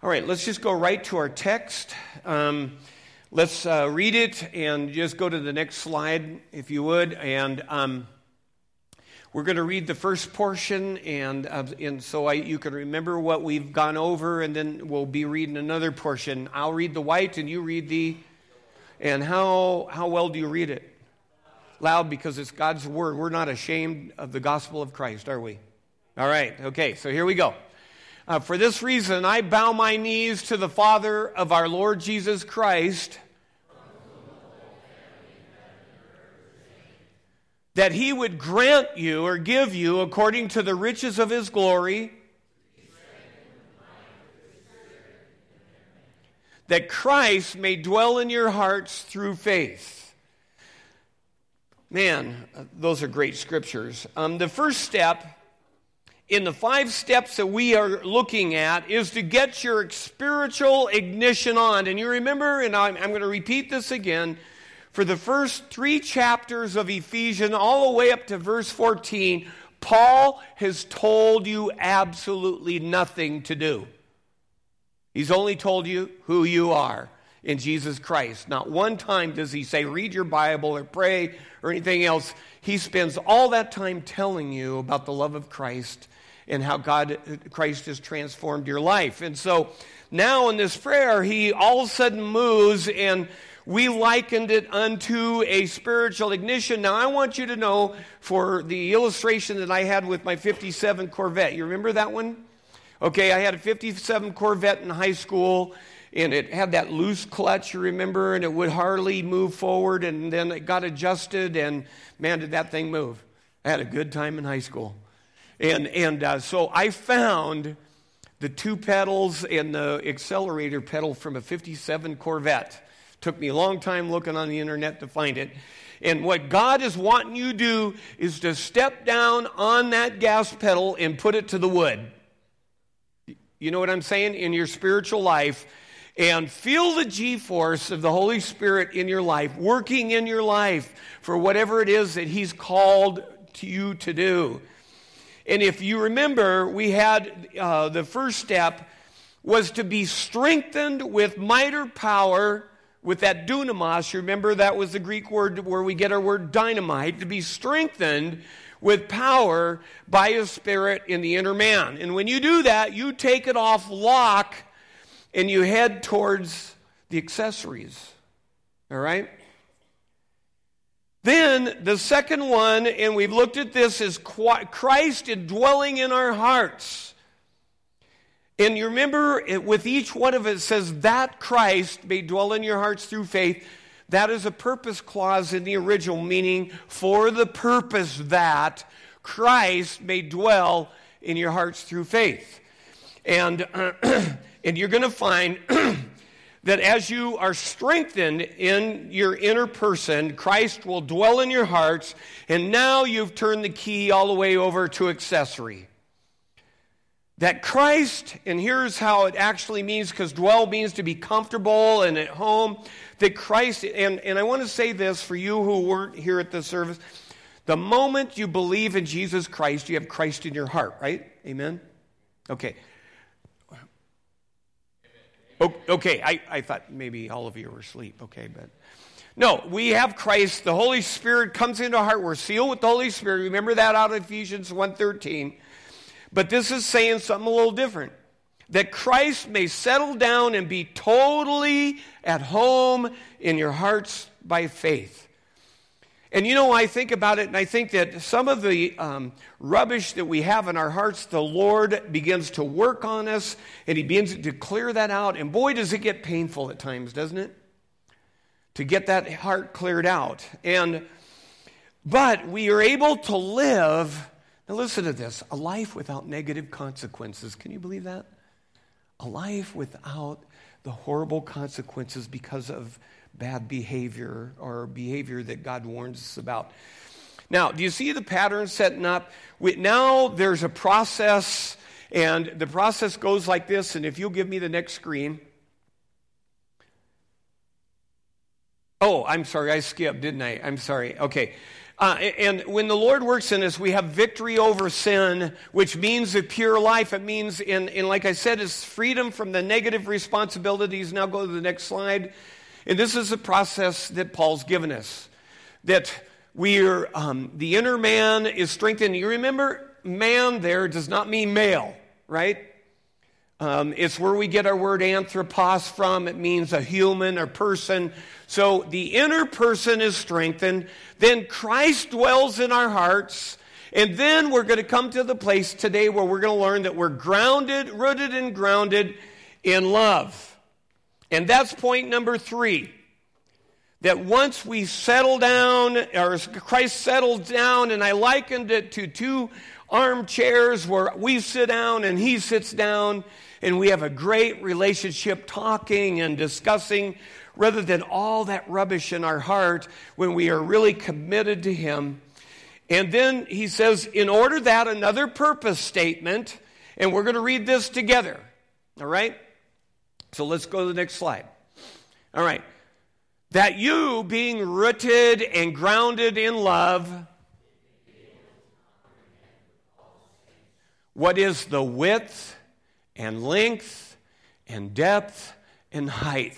All right, let's just go right to our text. Let's read it and just go to the next slide, if you would. And we're going to read the first portion, and so you can remember what we've gone over, and then we'll be reading another portion. I'll read the white, and you read the... And how well do you read it? Loud, because it's God's word. We're not ashamed of the gospel of Christ, are we? All right, okay, so here we go. For this reason, I bow my knees to the Father of our Lord Jesus Christ, that he would grant you or give you, according to the riches of his glory, that Christ may dwell in your hearts through faith. Man, those are great scriptures. The first step in the 5 steps that we are looking at is to get your spiritual ignition on. And you remember, and I'm going to repeat this again, for the first 3 chapters of Ephesians, all the way up to verse 14, Paul has told you absolutely nothing to do. He's only told you who you are in Jesus Christ. Not one time does he say, read your Bible or pray or anything else. He spends all that time telling you about the love of Christ and how Christ has transformed your life. And so now in this prayer, he all of a sudden moves, and we likened it unto a spiritual ignition. Now I want you to know, for the illustration that I had with my 57 Corvette, you remember that one? Okay, I had a 57 Corvette in high school, and it had that loose clutch, you remember, and it would hardly move forward, and then it got adjusted, and man, did that thing move. I had a good time in high school. And so I found the 2 pedals and the accelerator pedal from a 57 Corvette. Took me a long time looking on the internet to find it. And what God is wanting you to do is to step down on that gas pedal and put it to the wood. You know what I'm saying? In your spiritual life. And feel the G-force of the Holy Spirit in your life, working in your life for whatever it is that he's called to you to do. And if you remember, we had the first step was to be strengthened with might or power with that dunamis. You remember that was the Greek word where we get our word dynamite, to be strengthened with power by his Spirit in the inner man. And when you do that, you take it off lock and you head towards the accessories. All right? Then the second one, and we've looked at this, is Christ indwelling in our hearts. And you remember, with each one of it, it says that Christ may dwell in your hearts through faith. That is a purpose clause in the original, meaning for the purpose that Christ may dwell in your hearts through faith. And you're going to find that as you are strengthened in your inner person, Christ will dwell in your hearts, and now you've turned the key all the way over to accessory. That Christ, and here's how it actually means, because dwell means to be comfortable and at home, that Christ, and I want to say this for you who weren't here at the service, the moment you believe in Jesus Christ, you have Christ in your heart, right? Amen? Okay. Okay, I thought maybe all of you were asleep, okay, but no, we have Christ. The Holy Spirit comes into our heart. We're sealed with the Holy Spirit. Remember that out of Ephesians 1:13. But this is saying something a little different. That Christ may settle down and be totally at home in your hearts by faith. And you know, I think about it, and I think that some of the rubbish that we have in our hearts, the Lord begins to work on us, and he begins to clear that out. And boy, does it get painful at times, doesn't it? To get that heart cleared out. But we are able to live, now listen to this, a life without negative consequences. Can you believe that? A life without the horrible consequences because of bad behavior or behavior that God warns us about. Now, do you see the pattern setting up? Now there's a process, and the process goes like this, and if you'll give me the next screen. Oh, I'm sorry, I skipped, didn't I? I'm sorry. Okay. And when the Lord works in us, we have victory over sin, which means a pure life. It means, in like I said, it's freedom from the negative responsibilities. Now go to the next slide. And this is a process that Paul's given us. That we're, the inner man is strengthened. You remember, man there does not mean male, right? It's where we get our word anthropos from. It means a human or person. So the inner person is strengthened. Then Christ dwells in our hearts. And then we're going to come to the place today where we're going to learn that we're grounded, rooted and grounded in love. And that's point number 3. That once we settle down, or Christ settled down, and I likened it to 2 armchairs where we sit down and he sits down, and we have a great relationship talking and discussing, rather than all that rubbish in our heart when we are really committed to him. And then he says, in order that, another purpose statement, and we're going to read this together. All right? So let's go to the next slide. All right. That you, being rooted and grounded in love, what is the width and length and depth and height.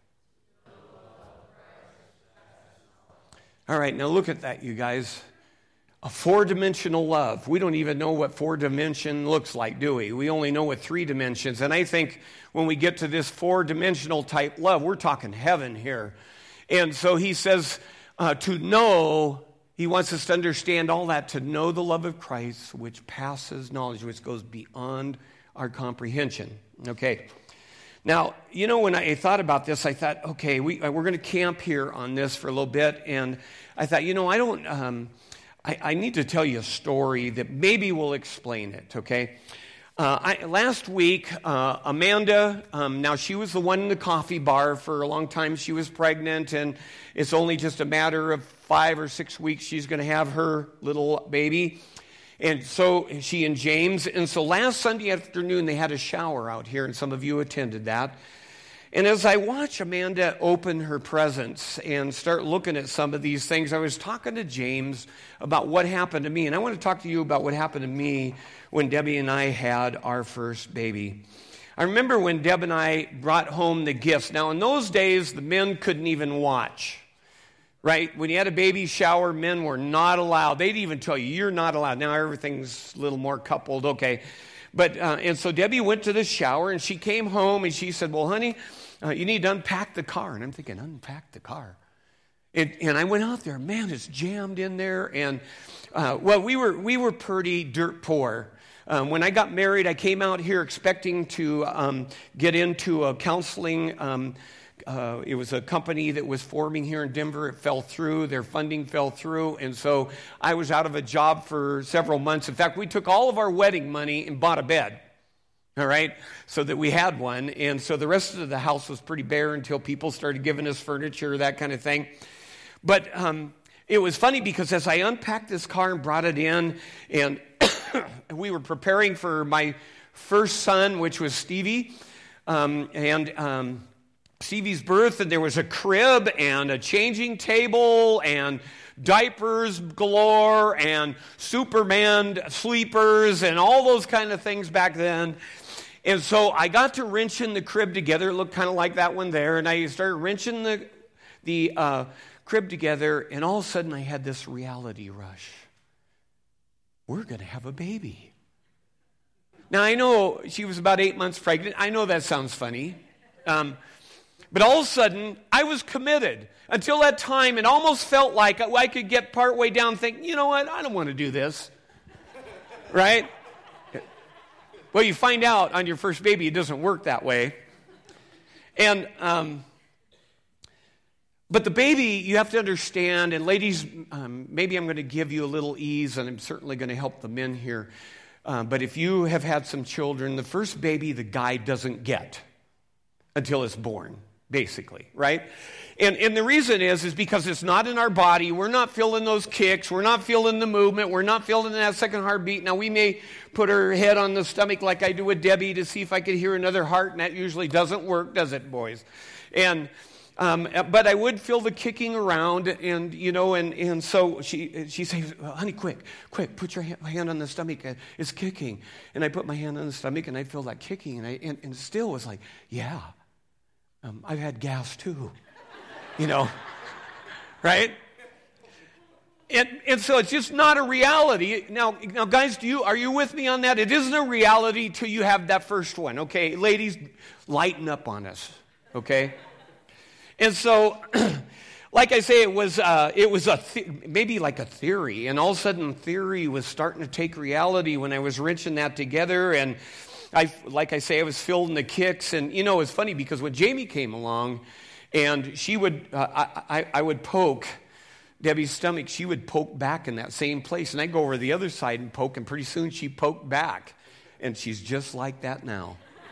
All right, now look at that, you guys. A 4-dimensional love. We don't even know what 4-dimension looks like, do we? We only know what 3 dimensions. And I think when we get to this 4-dimensional type love, we're talking heaven here. And so he says to know, he wants us to understand all that, to know the love of Christ, which passes knowledge, which goes beyond our comprehension. Okay. Now, you know, when I thought about this, I thought, okay, we're going to camp here on this for a little bit. And I thought, you know, I need to tell you a story that maybe will explain it, okay? Last week, Amanda, now she was the one in the coffee bar for a long time. She was pregnant, and it's only just a matter of 5 or 6 weeks she's going to have her little baby. And so she and James, and so last Sunday afternoon they had a shower out here, and some of you attended that. And as I watch Amanda open her presents and start looking at some of these things, I was talking to James about what happened to me. And I want to talk to you about what happened to me when Debbie and I had our first baby. I remember when Deb and I brought home the gifts. Now, in those days, the men couldn't even watch, right? When you had a baby shower, men were not allowed. They'd even tell you, you're not allowed. Now, everything's a little more coupled, okay. But, and so Debbie went to the shower, and she came home, and she said, well, honey, you need to unpack the car. And I'm thinking, unpack the car? And I went out there. Man, it's jammed in there. And, well, we were pretty dirt poor. When I got married, I came out here expecting to get into a counseling. It was a company that was forming here in Denver. It fell through. Their funding fell through. And so I was out of a job for several months. In fact, we took all of our wedding money and bought a bed. All right, so that we had one. And so the rest of the house was pretty bare until people started giving us furniture, that kind of thing. But it was funny because as I unpacked this car and brought it in, and we were preparing for my first son, which was Stevie, and Stevie's birth, and there was a crib and a changing table and diapers galore and Superman sleepers and all those kind of things back then. And so I got to wrenching the crib together. It looked kind of like that one there. And I started wrenching the crib together. And all of a sudden I had this reality rush. We're going to have a baby. Now I know she was about 8 months pregnant. I know that sounds funny. But all of a sudden I was committed. Until that time, it almost felt like I could get partway down and think, you know what, I don't want to do this. Right? Well, you find out on your first baby it doesn't work that way. And, but the baby, you have to understand, and ladies, maybe I'm going to give you a little ease, and I'm certainly going to help the men here. But if you have had some children, the first baby the guy doesn't get until it's born, basically, right? And the reason is because it's not in our body. We're not feeling those kicks. We're not feeling the movement. We're not feeling that second heartbeat. Now, we may put our head on the stomach like I do with Debbie to see if I could hear another heart, and that usually doesn't work, does it, boys? And But I would feel the kicking around, and and so she says, "Honey, quick, put your hand on the stomach. It's kicking." And I put my hand on the stomach, and I feel that kicking, and it still was like, "Yeah, I've had gas too," right? And so it's just not a reality. Now, guys, are you with me on that? It isn't a reality till you have that first one, okay? Ladies, lighten up on us, okay? And so, like I say, it was maybe like a theory, and all of a sudden, theory was starting to take reality when I was wrenching that together, and I was feeling the kicks, and it was funny because when Jamie came along, and she would, I would poke Debbie's stomach, she would poke back in that same place. And I'd go over the other side and poke, and pretty soon she poked back. And she's just like that now.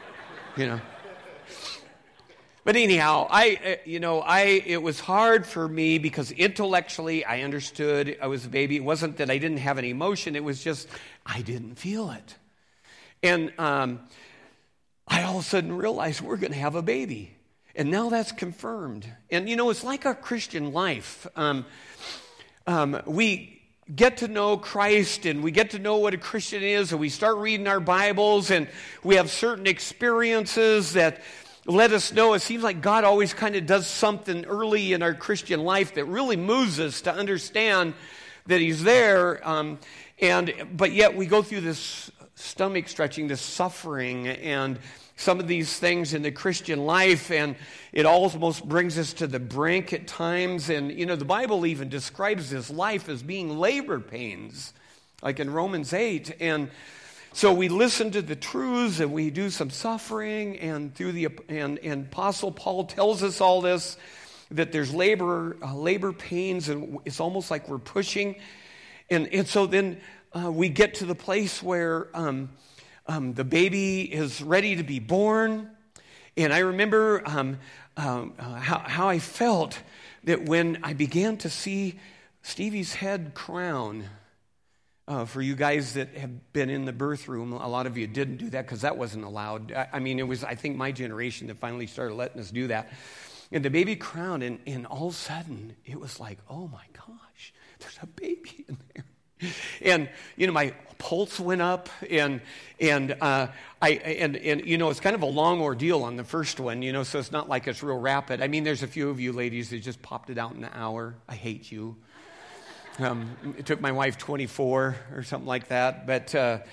But anyhow, it was hard for me because intellectually I understood I was a baby. It wasn't that I didn't have any emotion. It was just I didn't feel it. And I all of a sudden realized we're going to have a baby. And now that's confirmed. And, it's like our Christian life. We get to know Christ, and we get to know what a Christian is, and we start reading our Bibles, and we have certain experiences that let us know. It seems like God always kind of does something early in our Christian life that really moves us to understand that He's there. But yet we go through this stomach stretching, this suffering, and some of these things in the Christian life, and it almost brings us to the brink at times. And, the Bible even describes this life as being labor pains, like in Romans 8. And so we listen to the truths, and we do some suffering, and and Apostle Paul tells us all this, that there's labor pains, and it's almost like we're pushing. And so then we get to the place where the baby is ready to be born. And I remember how I felt that when I began to see Stevie's head crown. For you guys that have been in the birth room, a lot of you didn't do that because that wasn't allowed. It was, I think, my generation that finally started letting us do that. And the baby crowned, and all of a sudden, it was like, oh my gosh, there's a baby in there. And my pulse went up, and it's kind of a long ordeal on the first one, so it's not like it's real rapid. There's a few of you ladies that just popped it out in an hour. I hate you. It took my wife 24 or something like that, but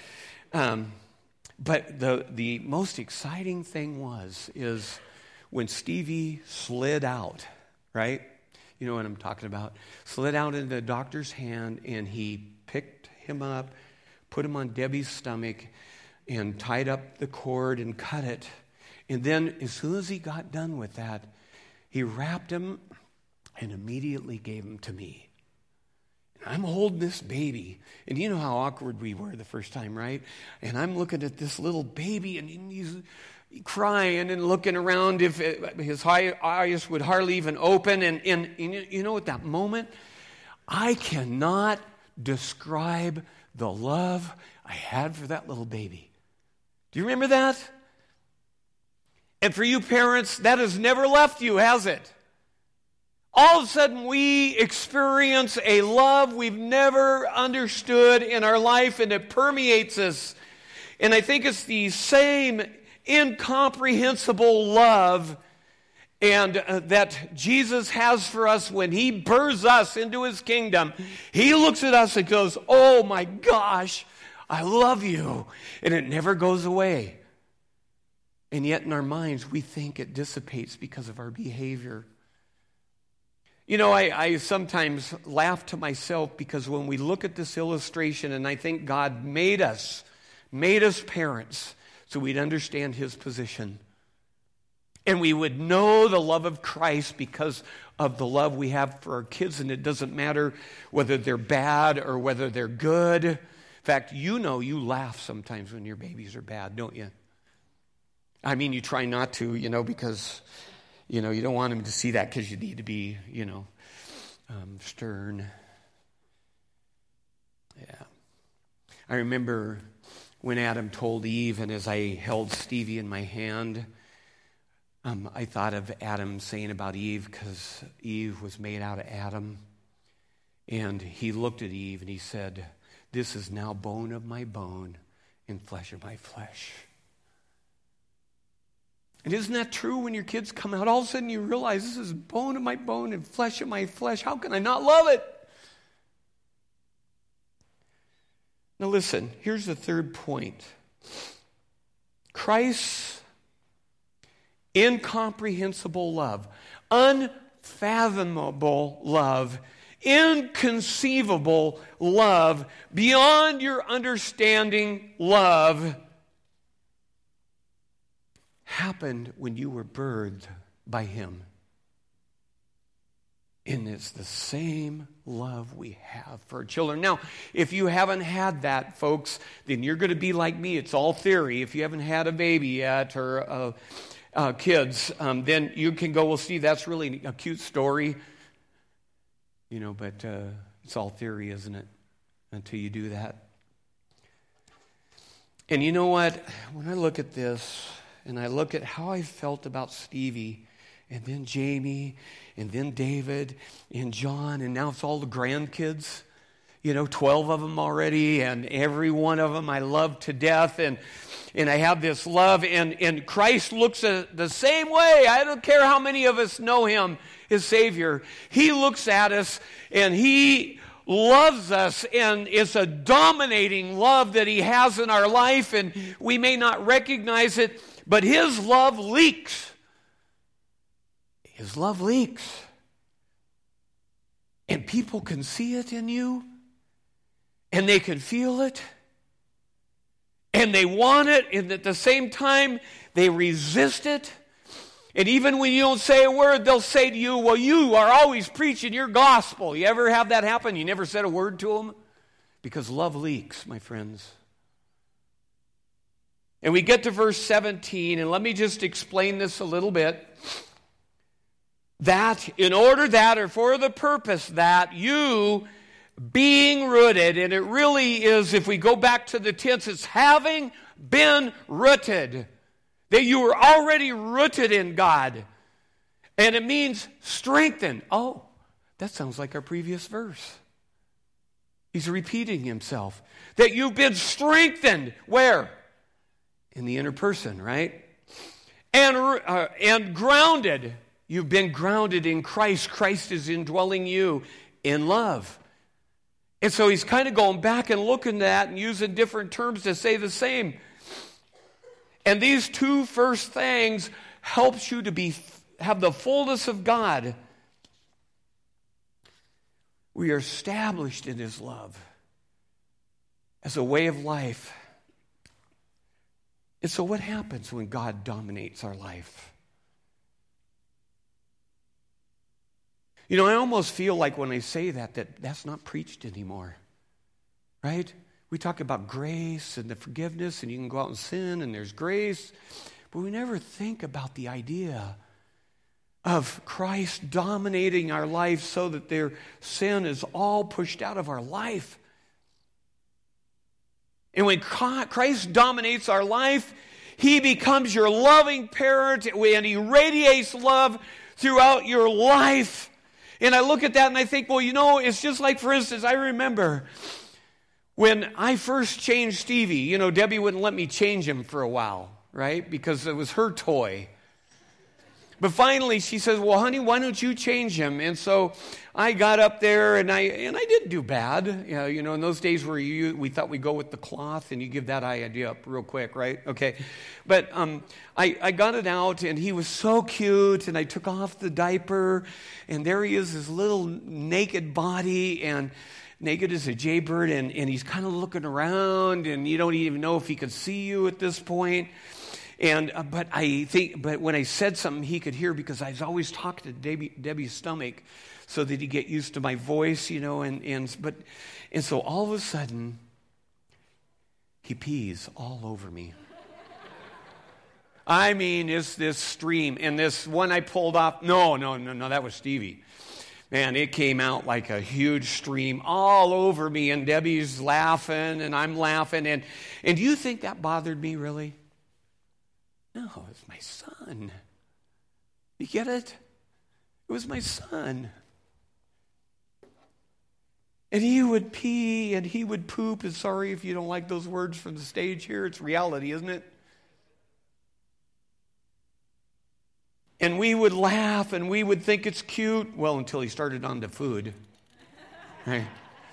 the most exciting thing is when Stevie slid out, right? You know what I'm talking about. Slid out into the doctor's hand, and he picked him up, put him on Debbie's stomach, and tied up the cord and cut it. And then as soon as he got done with that, he wrapped him and immediately gave him to me. And I'm holding this baby, and you know how awkward we were the first time, right? And I'm looking at this little baby, and he's crying and looking around if his eyes would hardly even open. And at that moment, I cannot describe the love I had for that little baby. Do you remember that? And for you parents, that has never left you, has it? All of a sudden, we experience a love we've never understood in our life, and it permeates us. And I think it's the same incomprehensible love and that Jesus has for us when He births us into His kingdom. He looks at us and goes, oh my gosh, I love you. And it never goes away. And yet in our minds, we think it dissipates because of our behavior. I sometimes laugh to myself because when we look at this illustration, and I think God made us parents so we'd understand His position. And we would know the love of Christ because of the love we have for our kids. And it doesn't matter whether they're bad or whether they're good. In fact, you laugh sometimes when your babies are bad, don't you? You try not to, because, you don't want them to see that because you need to be, stern. Yeah. I remember when Adam told Eve, and as I held Stevie in my hand, I thought of Adam saying about Eve, because Eve was made out of Adam. And he looked at Eve and he said, "This is now bone of my bone and flesh of my flesh." And isn't that true when your kids come out? All of a sudden you realize, this is bone of my bone and flesh of my flesh. How can I not love it? Now listen, here's the third point. Christ's incomprehensible love, unfathomable love, inconceivable love, beyond your understanding love, happened when you were birthed by Him. And it's the same love we have for our children. Now, if you haven't had that, folks, then you're going to be like me. It's all theory. If you haven't had a baby yet or kids, then you can go, well, see, that's really a cute story. But it's all theory, isn't it? Until you do that. And you know what? When I look at this, and I look at how I felt about Stevie, and then Jamie, and then David, and John, and now it's all the grandkids, 12 of them already, and every one of them I love to death, and I have this love, and Christ looks at the same way. I don't care how many of us know Him as Savior. He looks at us, and He loves us, and it's a dominating love that He has in our life, and we may not recognize it, but His love leaks. His love leaks. And people can see it in you, and they can feel it, and they want it, and at the same time, they resist it. And even when you don't say a word, they'll say to you, "Well, you are always preaching your gospel." You ever have that happen? You never said a word to them? Because love leaks, my friends. And we get to verse 17, and let me just explain this a little bit. That in order that, or for the purpose that you being rooted, and it really is, if we go back to the tense, it's having been rooted. That you were already rooted in God. And it means strengthened. Oh, that sounds like our previous verse. He's repeating himself. That you've been strengthened. Where? In the inner person, right? And grounded. You've been grounded in Christ. Christ is indwelling you in love. And so he's kind of going back and looking at that and using different terms to say the same. And these two first things helps you to have the fullness of God. We are established in His love as a way of life. And so what happens when God dominates our life? I almost feel like when I say that's not preached anymore. Right? We talk about grace and the forgiveness, and you can go out and sin, and there's grace. But we never think about the idea of Christ dominating our life so that their sin is all pushed out of our life. And when Christ dominates our life, He becomes your loving parent, and He radiates love throughout your life. And I look at that and I think, well, it's just like, for instance, I remember when I first changed Stevie, Debbie wouldn't let me change him for a while, right? Because it was her toy. But finally she says, "Well, honey, why don't you change him?" And so I got up there and I didn't do bad. In those days where we thought we'd go with the cloth, and you give that idea up real quick, right? Okay. But I got it out, and he was so cute, and I took off the diaper, and there he is, his little naked body, and naked as a jaybird, and he's kind of looking around, and you don't even know if he could see you at this point. And but when I said something, he could hear, because I was always talking to Debbie's stomach, so that he'd get used to my voice, and so all of a sudden, he pees all over me. I mean, it's this stream, and this one I pulled off. No, that was Stevie. Man, it came out like a huge stream all over me, and Debbie's laughing, and I'm laughing. And do you think that bothered me, really? No, it's my son. You get it? It was my son. And he would pee and he would poop. And sorry if you don't like those words from the stage here. It's reality, isn't it? And we would laugh and we would think it's cute. Well, until he started on the food. Right?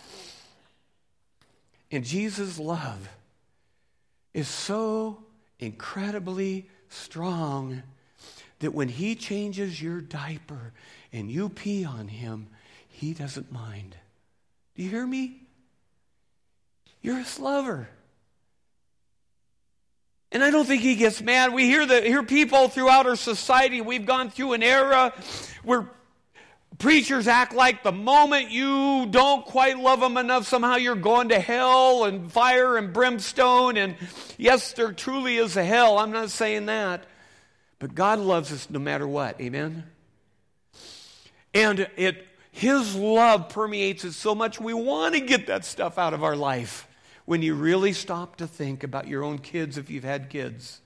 And Jesus' love is so incredibly strong that when he changes your diaper and you pee on him, he doesn't mind. Do you hear me? You're his lover. And I don't think he gets mad. We hear people throughout our society. We've gone through an era where preachers act like the moment you don't quite love them enough, somehow you're going to hell and fire and brimstone. And yes, there truly is a hell. I'm not saying that. But God loves us no matter what. Amen? And His love permeates us so much, we want to get that stuff out of our life. When you really stop to think about your own kids, if you've had kids.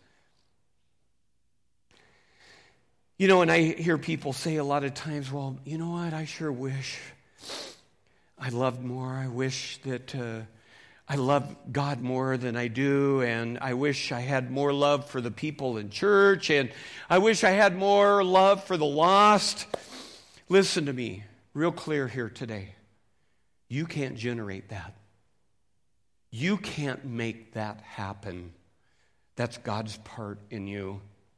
You know, and I hear people say a lot of times, well, you know what, I sure wish I loved more. I wish that I love God more than I do, and I wish I had more love for the people in church, and I wish I had more love for the lost. Listen to me, real clear here today. You can't generate that. You can't make that happen. That's God's part in you.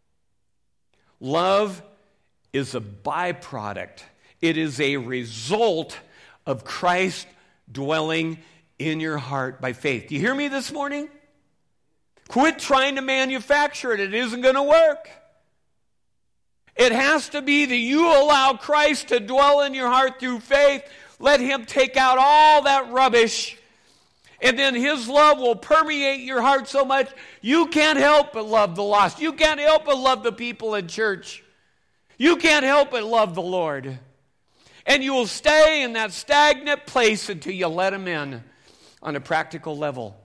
Love is a byproduct. It is a result of Christ dwelling in your heart by faith. Do you hear me this morning? Quit trying to manufacture it. It isn't going to work. It has to be that you allow Christ to dwell in your heart through faith. Let Him take out all that rubbish. And then His love will permeate your heart so much, you can't help but love the lost. You can't help but love the people in church. You can't help but love the Lord. And you will stay in that stagnant place until you let Him in on a practical level.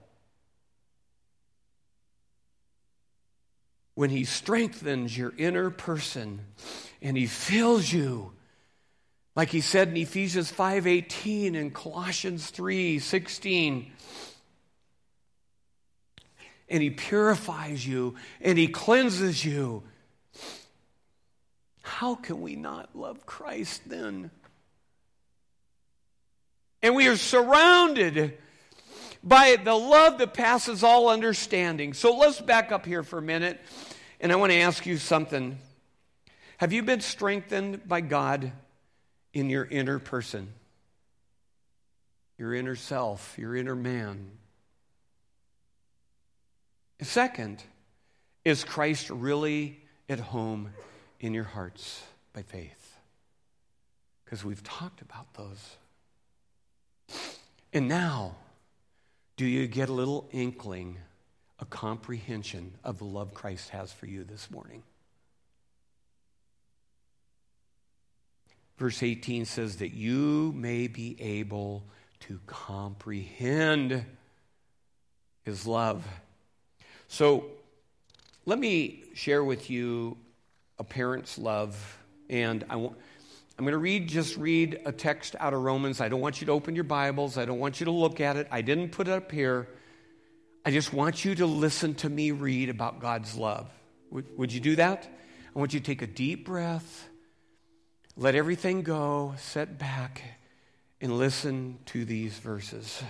When He strengthens your inner person and He fills you, like He said in Ephesians 5:18 and Colossians 3:16, and He purifies you and He cleanses you, how can we not love Christ then? And we are surrounded by the love that passes all understanding. So let's back up here for a minute, and I want to ask you something. Have you been strengthened by God in your inner person? Your inner self, your inner man. Second, is Christ really at home in your hearts by faith? Because we've talked about those. And now, do you get a little inkling, a comprehension of the love Christ has for you this morning? Verse 18 says that you may be able to comprehend His love. So, let me share with you a parent's love. And I'm going to read a text out of Romans. I don't want you to open your Bibles. I don't want you to look at it. I didn't put it up here. I just want you to listen to me read about God's love. Would you do that? I want you to take a deep breath. Let everything go, sit back, and listen to these verses.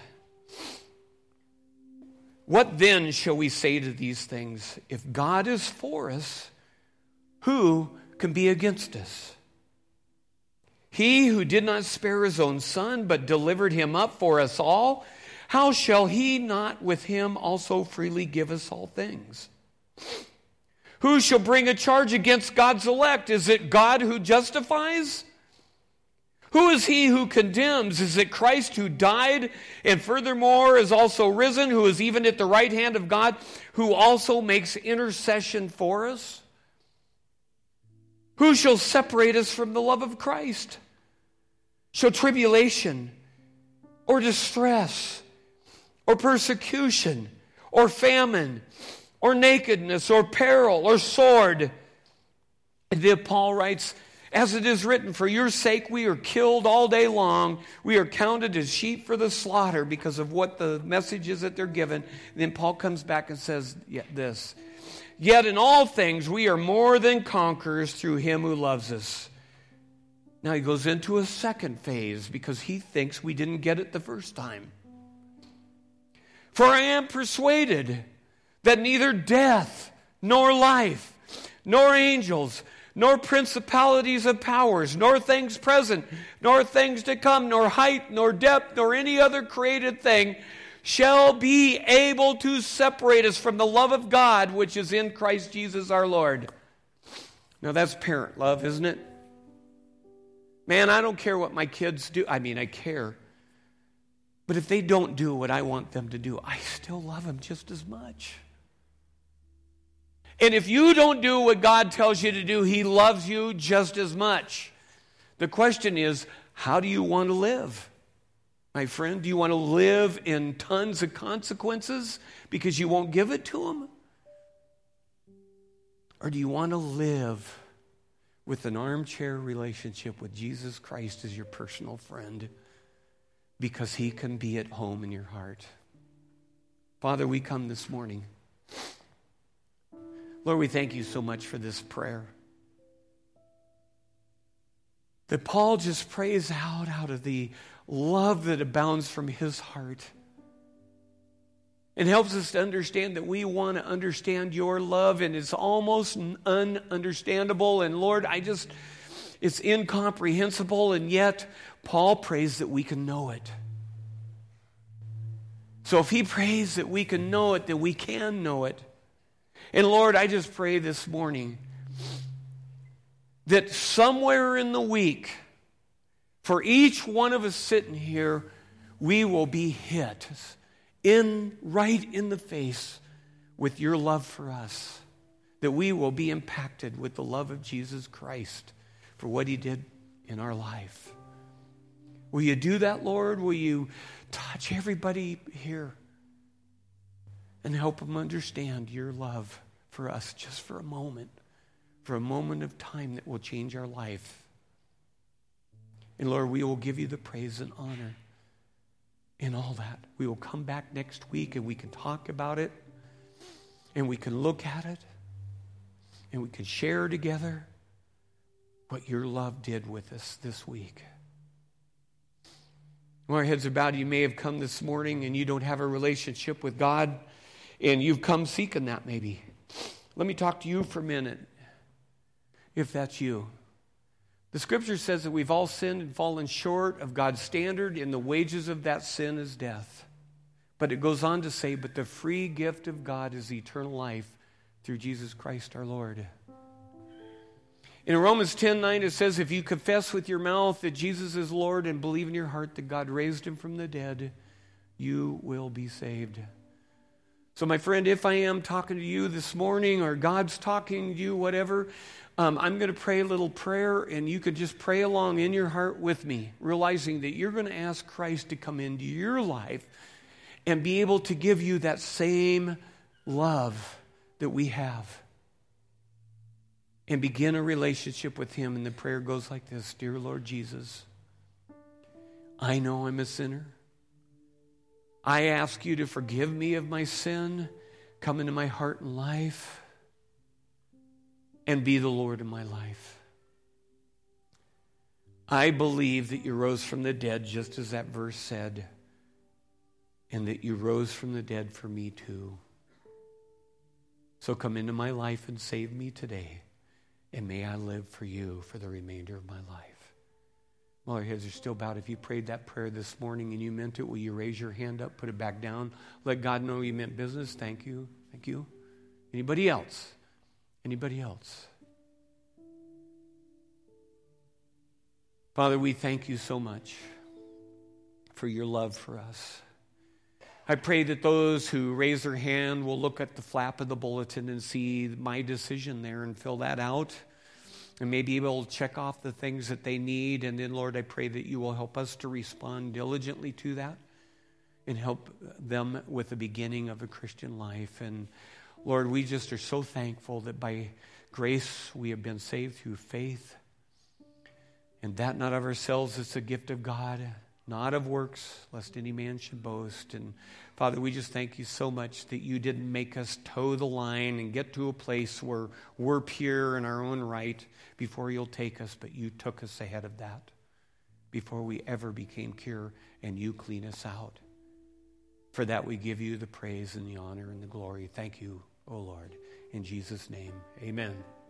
What then shall we say to these things? If God is for us, who can be against us? He who did not spare His own Son, but delivered Him up for us all, how shall He not with Him also freely give us all things? Who shall bring a charge against God's elect? Is it God who justifies? Who is he who condemns? Is it Christ who died and furthermore is also risen, who is even at the right hand of God, who also makes intercession for us? Who shall separate us from the love of Christ? Shall tribulation or distress or persecution or famine or nakedness, or peril, or sword? And then Paul writes, as it is written, for your sake we are killed all day long. We are counted as sheep for the slaughter because of what the message is that they're given. And then Paul comes back and says this, yet in all things we are more than conquerors through him who loves us. Now he goes into a second phase because he thinks we didn't get it the first time. For I am persuaded that neither death, nor life, nor angels, nor principalities of powers, nor things present, nor things to come, nor height, nor depth, nor any other created thing shall be able to separate us from the love of God which is in Christ Jesus our Lord. Now that's parent love, isn't it? Man, I don't care what my kids do. I mean, I care. But if they don't do what I want them to do, I still love them just as much. And if you don't do what God tells you to do, He loves you just as much. The question is, how do you want to live? My friend, do you want to live in tons of consequences because you won't give it to Him? Or do you want to live with an armchair relationship with Jesus Christ as your personal friend because He can be at home in your heart? Father, we come this morning. Lord, we thank you so much for this prayer. That Paul just prays out of the love that abounds from his heart. It helps us to understand that we want to understand your love, and it's almost ununderstandable. And Lord, it's incomprehensible, and yet Paul prays that we can know it. So if he prays that we can know it, then we can know it. And Lord, I just pray this morning that somewhere in the week, for each one of us sitting here, we will be hit right in the face with your love for us. That we will be impacted with the love of Jesus Christ for what He did in our life. Will you do that, Lord? Will you touch everybody here and help them understand your love for us just for a moment of time that will change our life? And Lord, we will give you the praise and honor in all that. We will come back next week and we can talk about it, and we can look at it, and we can share together what your love did with us this week. While our heads are bowed, you may have come this morning and you don't have a relationship with God, and you've come seeking that maybe. Let me talk to you for a minute, if that's you. The Scripture says that we've all sinned and fallen short of God's standard, and the wages of that sin is death. But it goes on to say, but the free gift of God is eternal life through Jesus Christ our Lord. In Romans 10:9 it says, if you confess with your mouth that Jesus is Lord and believe in your heart that God raised Him from the dead, you will be saved. So my friend, if I am talking to you this morning, or God's talking to you, whatever, I'm going to pray a little prayer, and you could just pray along in your heart with me, realizing that you're going to ask Christ to come into your life and be able to give you that same love that we have, and begin a relationship with Him. And the prayer goes like this: Dear Lord Jesus, I know I'm a sinner. I ask you to forgive me of my sin, come into my heart and life, and be the Lord of my life. I believe that you rose from the dead, just as that verse said, and that you rose from the dead for me too. So come into my life and save me today, and may I live for you for the remainder of my life. While your heads are still bowed, if you prayed that prayer this morning and you meant it, will you raise your hand up, put it back down, let God know you meant business? Thank you. Thank you. Anybody else? Anybody else? Father, we thank you so much for your love for us. I pray that those who raise their hand will look at the flap of the bulletin and see my decision there and fill that out, and may be able to check off the things that they need. And then, Lord, I pray that you will help us to respond diligently to that and help them with the beginning of a Christian life. And Lord, we just are so thankful that by grace, we have been saved through faith. And that not of ourselves, it's a gift of God, not of works, lest any man should boast. And Father, we just thank you so much that you didn't make us toe the line and get to a place where we're pure in our own right before you'll take us, but you took us ahead of that before we ever became pure, and you clean us out. For that we give you the praise and the honor and the glory. Thank you, O Lord. In Jesus' name, amen.